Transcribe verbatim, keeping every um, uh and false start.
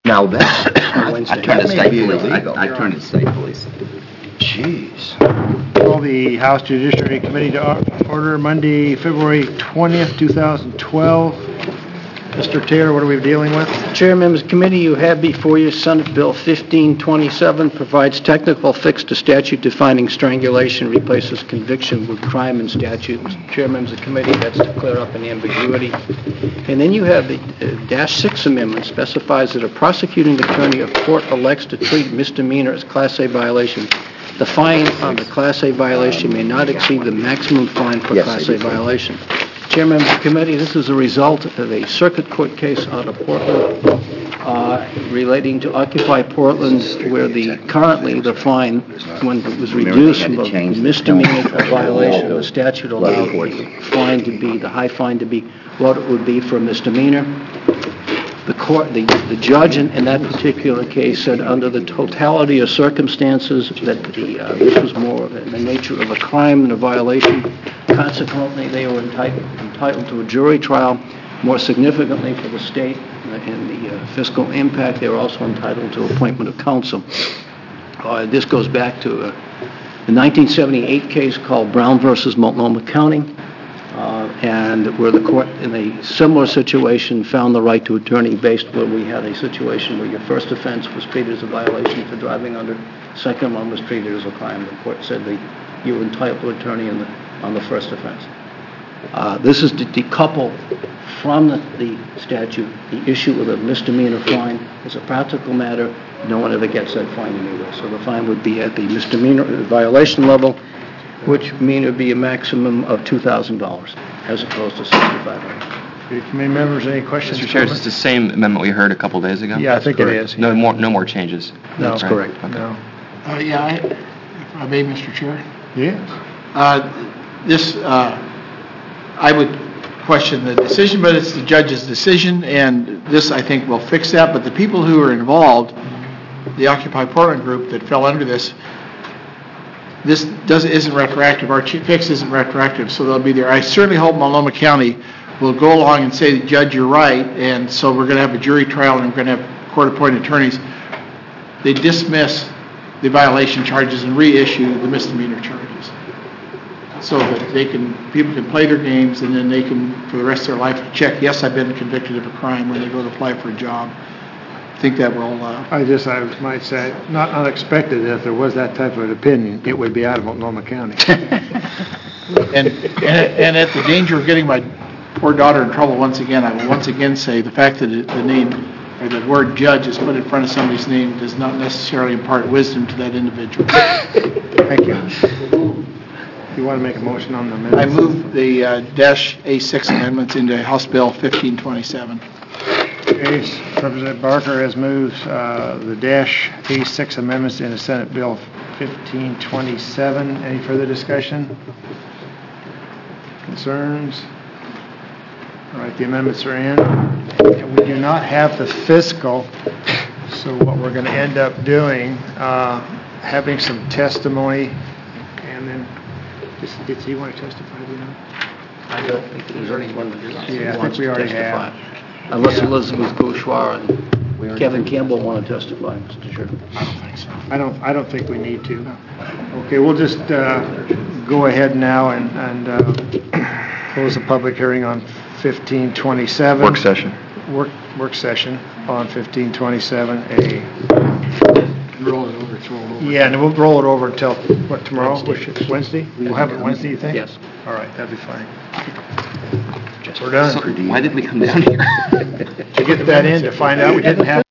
Now that, On I Wednesday. turned to That may state be police. illegal. I I turned to state police. Jeez. Call the House Judiciary Committee to or- order Monday, February twentieth, two thousand twelve. Mister Taylor, what are we dealing with? Chair, members of the committee, you have before you Senate Bill fifteen twenty-seven, provides technical fix to statute defining strangulation, replaces conviction with crime in statute. Chair, members of the committee, that's to clear up an ambiguity. And then you have the uh, Dash six Amendment specifies that a prosecuting attorney of court elects to treat misdemeanor as Class A violation. The fine on the Class A violation may not exceed the maximum fine for Yes, Class I A do. violation. Chair, members of the committee, this is a result of a circuit court case out of Portland uh, relating to Occupy Portland, where the currently the fine, when it was Remember, they reduced had from to change a the misdemeanor tone. to a violation of a statute allowed Bloody the fine to be, the high fine to be what it would be for a misdemeanor. The court, the, the judge in, in that particular case said under the totality of circumstances that the, uh, this was more in the nature of a crime than a violation. Consequently, they were entitled, entitled to a jury trial. More significantly for the state and the uh, fiscal impact, they were also entitled to appointment of counsel. Uh, this goes back to a, a nineteen seventy-eight case called Brown versus Multnomah County. Uh, and where the court, in a similar situation, found the right to attorney based where we had a situation where your first offense was treated as a violation for driving under, second one was treated as a crime. The court said that you were entitled to attorney in the, on the first offense. Uh, this is to decouple from the, the statute the issue of a misdemeanor fine. As a practical matter, no one ever gets that fine anyway. So the fine would be at the misdemeanor violation level, which mean it would be a maximum of two thousand dollars as opposed to sixty-five hundred dollars. Committee members, any questions? Mister Chair, is this the same amendment we heard a couple days ago? Yeah, I think it is. No more, no more changes? No. That's Right. correct. Okay. No. Uh, Yeah, I- if I may, Mister Chair. Yes. Uh, This, uh, I would question the decision, but it's the judge's decision, and this, I think, will fix that. But the people who are involved, the Occupy Portland group that fell under this, this does, isn't retroactive. Our chief fix isn't retroactive, so they'll be there. I certainly hope Multnomah County will go along and say, Judge, you're right, and so we're going to have a jury trial and we're going to have court-appointed attorneys. They dismiss the violation charges and reissue the misdemeanor charges, so that they can, people can play their games, and then they can, for the rest of their life, check, yes, I've been convicted of a crime when they go to apply for a job. I think that will, uh, I just, I might say, not unexpected that if there was that type of an opinion, it would be out of Multnomah County. and, and and at the danger of getting my poor daughter in trouble once again, I will once again say the fact that it- the name, or the word judge is put in front of somebody's name does not necessarily impart wisdom to that individual. Thank you. You want to make a motion on the minutes? I move the uh, dash A six amendments into House Bill fifteen twenty-seven. Okay, Representative Barker has moved uh, the dash A six amendments into Senate Bill fifteen twenty-seven. Any further discussion? Concerns? All right, the amendments are in. And we do not have the fiscal, so what we're going to end up doing, uh, having some testimony, and then, does- did he want to testify, do you know? I don't think there's anyone that Yeah, I think wants we to already testify. have. Unless Yeah. Elizabeth Gouchoir and Kevin Campbell want to testify, Mister Chair. I don't, I don't think we need to. Okay, we'll just uh, go ahead now and, and uh, close the public hearing on fifteen twenty-seven. Work session. Work, work session on fifteen twenty-seven A. Roll it over, throw it over. Yeah, and we'll roll it over until, what, tomorrow? Wednesday? Wednesday? We'll have it Wednesday, you think? Yes. All right, that'd be fine. We're done. So why did we come down here? To get that in, to find out we didn't have